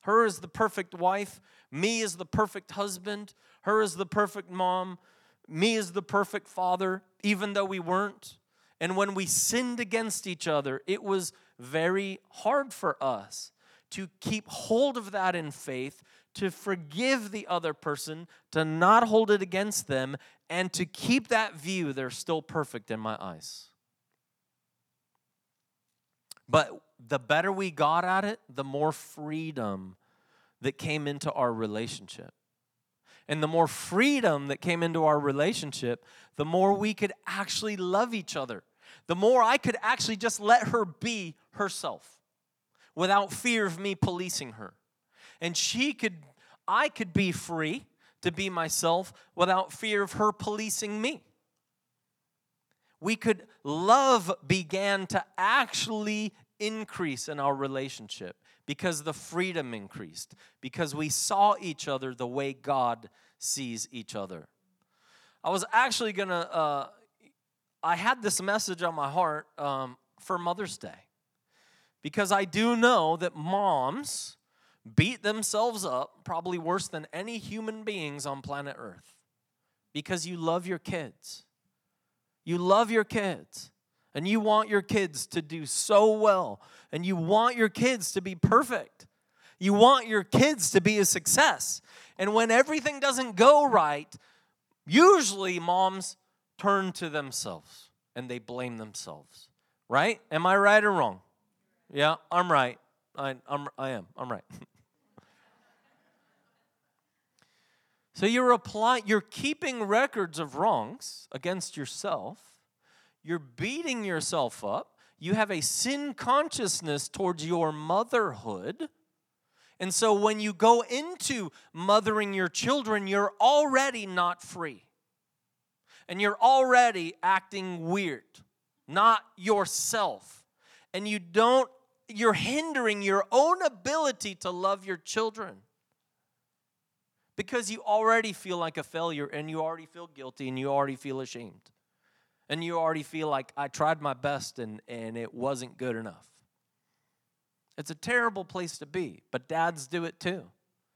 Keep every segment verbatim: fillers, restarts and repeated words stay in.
Her as the perfect wife, me as the perfect husband, her as the perfect mom, me as the perfect father, even though we weren't. And when we sinned against each other, it was very hard for us to keep hold of that in faith, to forgive the other person, to not hold it against them, and to keep that view they're still perfect in my eyes. But the better we got at it, the more freedom that came into our relationship. And the more freedom that came into our relationship, the more we could actually love each other. The more I could actually just let her be herself without fear of me policing her. And she could, I could be free to be myself without fear of her policing me. We could, love began to actually increase in our relationship because the freedom increased, because we saw each other the way God sees each other. I was actually going to, uh, I had this message on my heart um, for Mother's Day, because I do know that moms beat themselves up probably worse than any human beings on planet Earth because you love your kids. You love your kids, and you want your kids to do so well, and you want your kids to be perfect. You want your kids to be a success. And when everything doesn't go right, usually moms turn to themselves and they blame themselves. Right? Am I right or wrong? Yeah, I'm right. I, I'm, I am. I'm right. So you're applying, you're keeping records of wrongs against yourself. You're beating yourself up. You have a sin consciousness towards your motherhood. And so when you go into mothering your children, you're already not free. And you're already acting weird, not yourself. And you don't, you're hindering your own ability to love your children. Because you already feel like a failure, and you already feel guilty, and you already feel ashamed. And you already feel like I tried my best and, and it wasn't good enough. It's a terrible place to be, but dads do it too.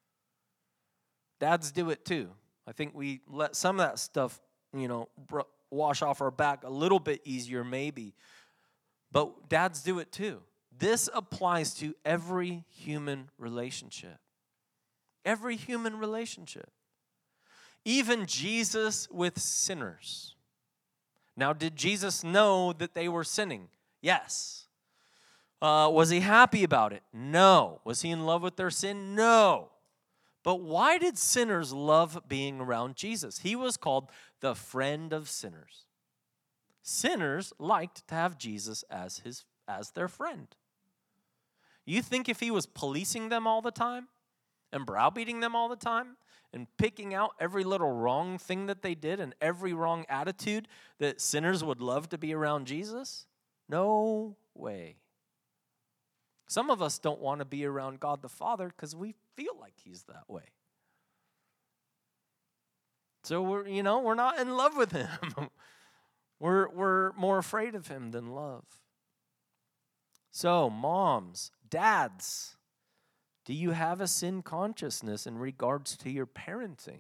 Dads do it too. I think we let some of that stuff, you know, wash off our back a little bit easier maybe. But dads do it too. This applies to every human relationship. Every human relationship. Even Jesus with sinners. Now, did Jesus know that they were sinning? Yes. Uh, was he happy about it? No. Was he in love with their sin? No. But why did sinners love being around Jesus? He was called the friend of sinners. Sinners liked to have Jesus as his as their friend. You think if he was policing them all the time and browbeating them all the time and picking out every little wrong thing that they did and every wrong attitude, that sinners would love to be around Jesus? No way. Some of us don't want to be around God the Father because we feel like he's that way. So we're, you know, we're not in love with him. we're, we're more afraid of him than love. So, moms, dads, do you have a sin consciousness in regards to your parenting?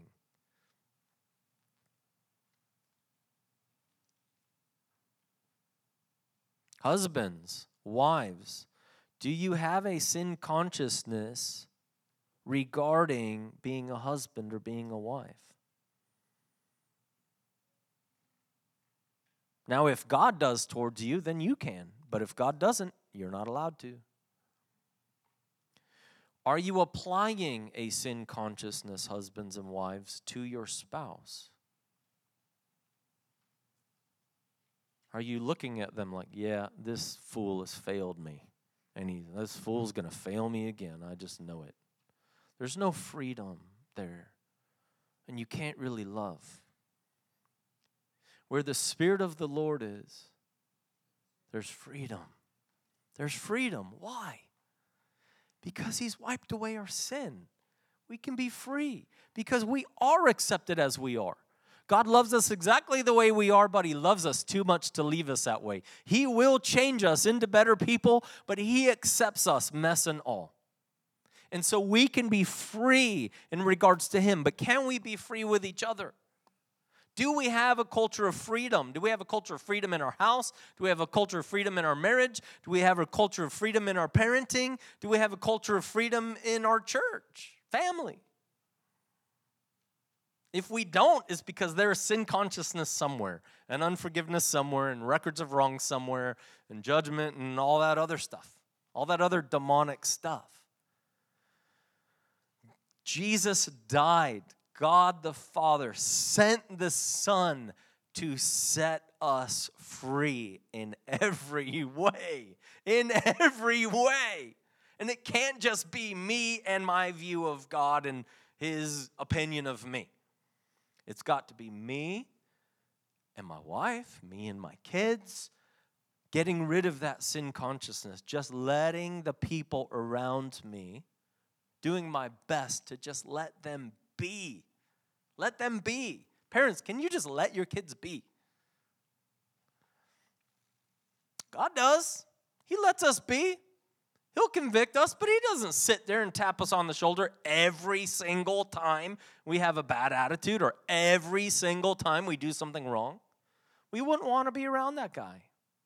Husbands, wives, do you have a sin consciousness regarding being a husband or being a wife? Now, if God does towards you, then you can. But if God doesn't, you're not allowed to. Are you applying a sin consciousness, husbands and wives, to your spouse? Are you looking at them like, yeah, this fool has failed me, and he, this fool's going to fail me again. I just know it. There's no freedom there, and you can't really love. Where the Spirit of the Lord is, there's freedom. There's freedom. Why? Because he's wiped away our sin. We can be free because we are accepted as we are. God loves us exactly the way we are, but he loves us too much to leave us that way. He will change us into better people, but he accepts us, mess and all. And so we can be free in regards to him, but can we be free with each other? Do we have a culture of freedom? Do we have a culture of freedom in our house? Do we have a culture of freedom in our marriage? Do we have a culture of freedom in our parenting? Do we have a culture of freedom in our church, family? If we don't, it's because there is sin consciousness somewhere, and unforgiveness somewhere, and records of wrong somewhere, and judgment and all that other stuff, all that other demonic stuff. Jesus died. God the Father sent the Son to set us free in every way. In every way. And it can't just be me and my view of God and his opinion of me. It's got to be me and my wife, me and my kids, getting rid of that sin consciousness, just letting the people around me, doing my best to just let them be. Let them be. Parents, can you just let your kids be? God does. He lets us be. He'll convict us, but he doesn't sit there and tap us on the shoulder every single time we have a bad attitude or every single time we do something wrong. We wouldn't want to be around that guy.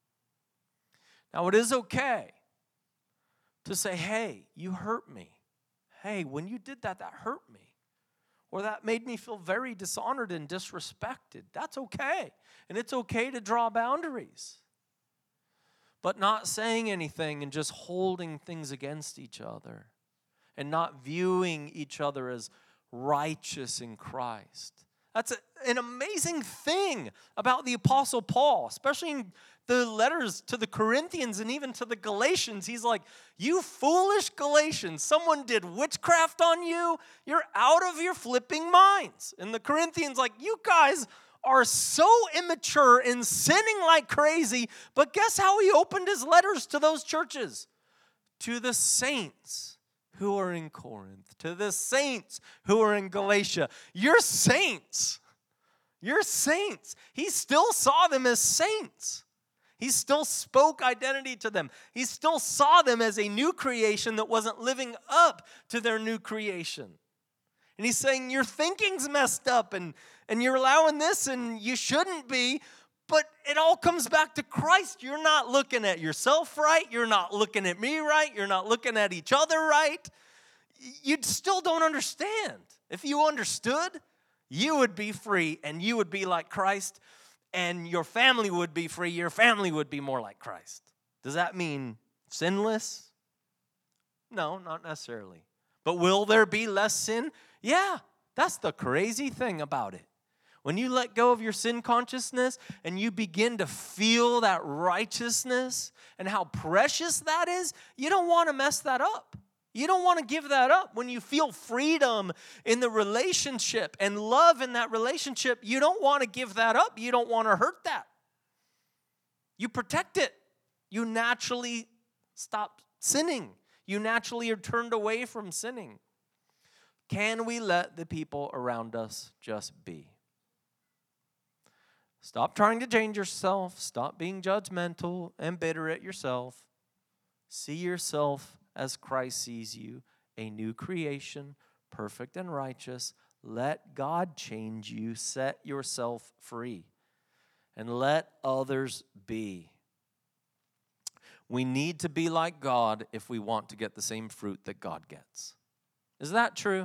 Now, it is okay to say, hey, you hurt me. Hey, when you did that, that hurt me. Or that made me feel very dishonored and disrespected. That's okay. And it's okay to draw boundaries. But not saying anything and just holding things against each other. And not viewing each other as righteous in Christ. That's a, an amazing thing about the Apostle Paul, especially in the letters to the Corinthians and even to the Galatians. He's like, you foolish Galatians, someone did witchcraft on you. You're out of your flipping minds. And the Corinthians like, you guys are so immature and sinning like crazy. But guess how he opened his letters to those churches? To the saints who are in Corinth, to the saints who are in Galatia. You're saints. You're saints. He still saw them as saints. He still spoke identity to them. He still saw them as a new creation that wasn't living up to their new creation. And he's saying, your thinking's messed up and, and you're allowing this and you shouldn't be. But it all comes back to Christ. You're not looking at yourself right. You're not looking at me right. You're not looking at each other right. You still don't understand. If you understood, you would be free and you would be like Christ. And your family would be free, your family would be more like Christ. Does that mean sinless? No, not necessarily. But will there be less sin? Yeah, that's the crazy thing about it. When you let go of your sin consciousness and you begin to feel that righteousness and how precious that is, you don't want to mess that up. You don't want to give that up. When you feel freedom in the relationship and love in that relationship, you don't want to give that up. You don't want to hurt that. You protect it. You naturally stop sinning. You naturally are turned away from sinning. Can we let the people around us just be? Stop trying to change yourself. Stop being judgmental and bitter at yourself. See yourself as Christ sees you, a new creation, perfect and righteous. Let God change you. Set yourself free. And let others be. We need to be like God if we want to get the same fruit that God gets. Is that true?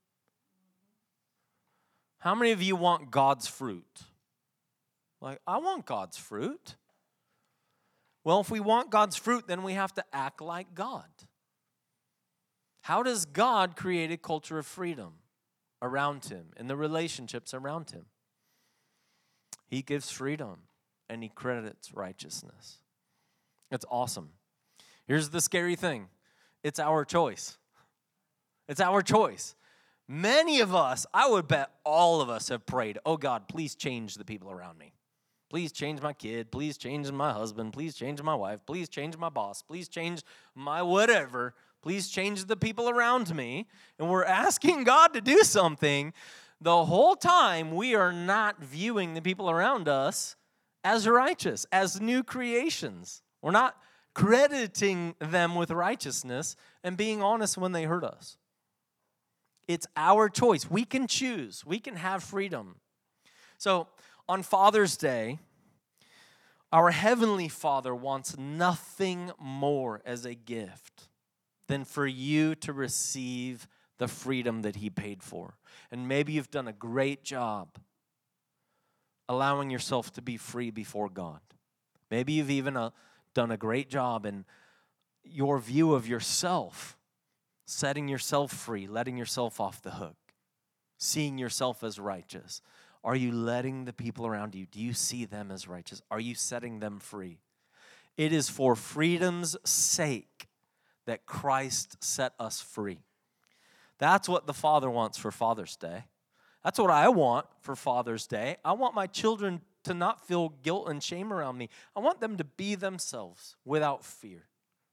How many of you want God's fruit? Like, I want God's fruit. Well, if we want God's fruit, then we have to act like God. How does God create a culture of freedom around him, in the relationships around him? He gives freedom, and he credits righteousness. It's awesome. Here's the scary thing. It's our choice. It's our choice. Many of us, I would bet all of us have prayed, oh God, please change the people around me. Please change my kid. Please change my husband. Please change my wife. Please change my boss. Please change my whatever. Please change the people around me. And we're asking God to do something. The whole time we are not viewing the people around us as righteous, as new creations. We're not crediting them with righteousness and being honest when they hurt us. It's our choice. We can choose. We can have freedom. So on Father's Day, our Heavenly Father wants nothing more as a gift than for you to receive the freedom that He paid for. And maybe you've done a great job allowing yourself to be free before God. Maybe you've even uh, done a great job in your view of yourself, setting yourself free, letting yourself off the hook, seeing yourself as righteous. Are you letting the people around you, do you see them as righteous? Are you setting them free? It is for freedom's sake that Christ set us free. That's what the Father wants for Father's Day. That's what I want for Father's Day. I want my children to not feel guilt and shame around me. I want them to be themselves without fear,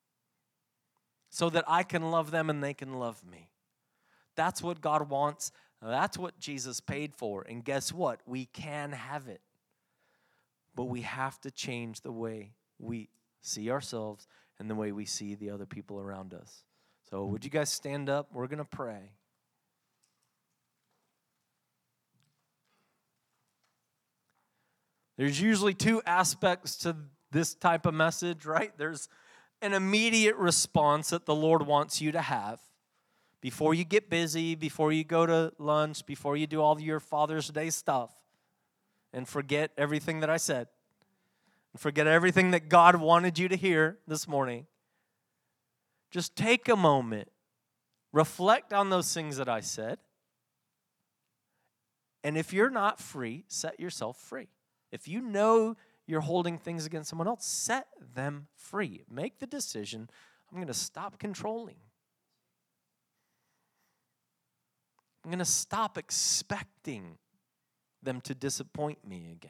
so that I can love them and they can love me. That's what God wants. That's what Jesus paid for. And guess what? We can have it. But we have to change the way we see ourselves and the way we see the other people around us. So would you guys stand up? We're going to pray. There's usually two aspects to this type of message, right? There's an immediate response that the Lord wants you to have before you get busy, before you go to lunch, before you do all your Father's Day stuff, and forget everything that I said, and forget everything that God wanted you to hear this morning. Just take a moment, reflect on those things that I said, and if you're not free, set yourself free. If you know you're holding things against someone else, set them free. Make the decision, I'm going to stop controlling. I'm going to stop expecting them to disappoint me again.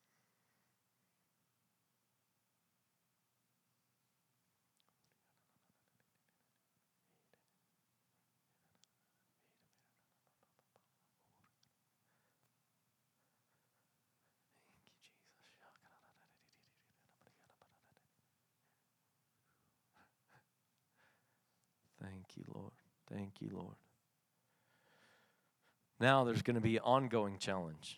Thank you, Lord. Thank you, Lord. Now there's going to be an ongoing challenge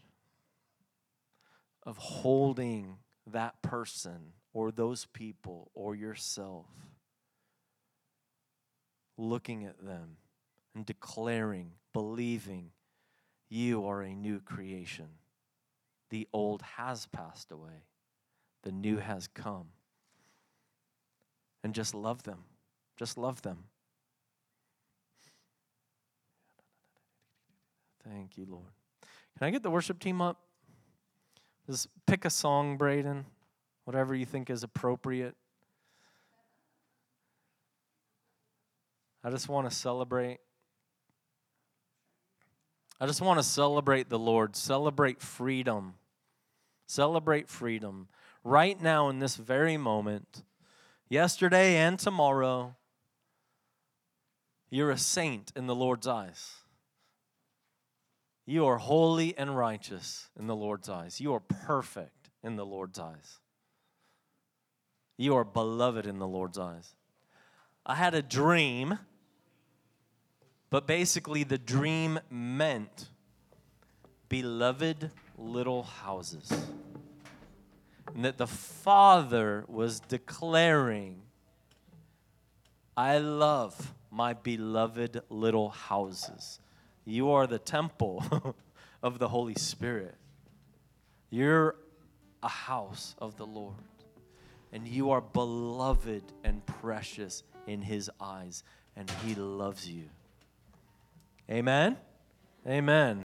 of holding that person or those people or yourself, looking at them and declaring, believing you are a new creation. The old has passed away. The new has come. And just love them. Just love them. Thank you, Lord. Can I get the worship team up? Just pick a song, Braden, whatever you think is appropriate. I just want to celebrate. I just want to celebrate the Lord, celebrate freedom, celebrate freedom. Right now in this very moment, yesterday and tomorrow, you're a saint in the Lord's eyes. You are holy and righteous in the Lord's eyes. You are perfect in the Lord's eyes. You are beloved in the Lord's eyes. I had a dream, but basically the dream meant beloved little houses. And that the Father was declaring, I love my beloved little houses. You are the temple of the Holy Spirit. You're a house of the Lord. And you are beloved and precious in His eyes. And He loves you. Amen? Amen.